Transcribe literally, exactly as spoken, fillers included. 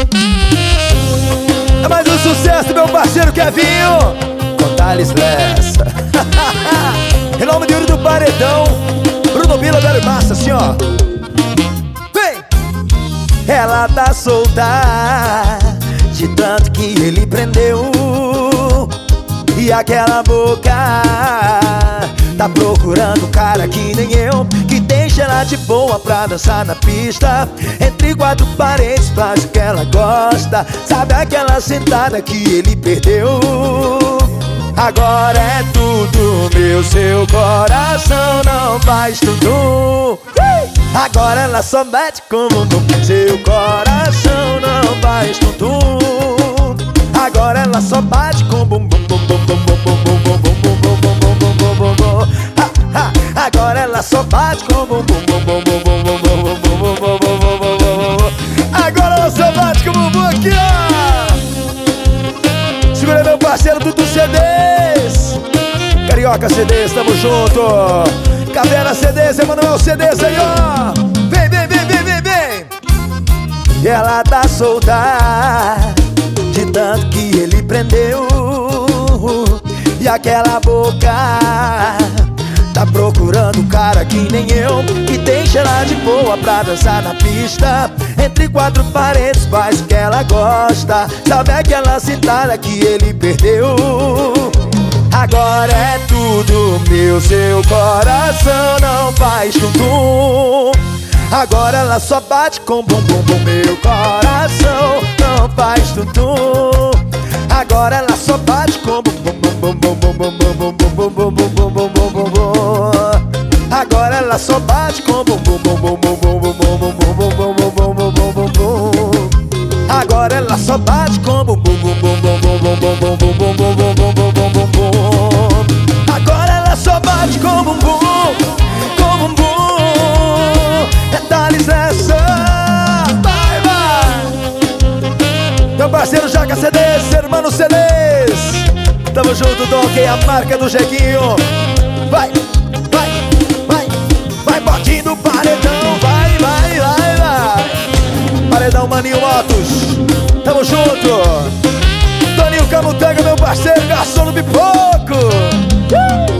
É mais um sucesso, meu parceiro Kevinho, com Thales Lessa. Em nome de Yuri do Paredão, Bruno Bila, velho massa, assim ó. Vem! Ela tá solta de tanto que ele prendeu, e aquela boca tá procurando um cara que nem eu, que deixa ela de boa pra dançar na pista. Entre quatro paredes faz o que ela gosta. Sabe aquela sentada que ele perdeu? Agora é tudo meu, seu coração não faz tudo. Agora ela só bate com o bumbum, seu coração não faz tudo. Agora ela só bate com o bumbum, bum, bum, bum, bum, bum, bum, bum, bum, bum, bum, bum, bum, bum, bum, bum. Ha, ha. Agora ela só bate com o bumbum, bum, bum, bum, bum, bum, bum, bum, bum, bum, bum, bum, bum, bum. Agora ela só bate com o bumbum aqui, ó. Segura meu parceiro Dudu C Ds, Carioca C Ds, tamo junto. Caveira C Ds, Emanuel C Ds aí, ó. Vem, vem, vem, vem, vem, vem. E ela tá solta de tanto que ele prendeu, e aquela boca tá procurando um cara que nem eu, que deixa ela de boa pra dançar na pista. Entre quatro paredes faz o que ela gosta. Sabe aquela sentada que ele perdeu? Agora é tudo meu, seu coração não faz tum-tum. Agora ela só bate com bum bum bum, meu coração não faz tum-tum. Agora ela só bate com bum bum bum bum bum bum bum bum bum bum bum bum bum bum bum bum bum. Agora ela só bate com bum bum bum bum bum bum bum bum bum bum bum bum bum bum bum bum. Agora ela só bate com bum bum bum bum bum bum bum bum bum bum bum bum bum bum bum bum. Agora ela só bate com bum bum, com bum bum. É Thales Lessa, vai, vai. Meu parceiro Jaca C Ds, irmão C Ds, tamo junto, Donkey, a marca do Jequinho. Vai, vai, vai, vai, botinho do paredão, vai, vai, vai, vai. Paredão Maninho Motos, tamo junto. Toninho Camutanga, meu parceiro, garçom do Pipoco.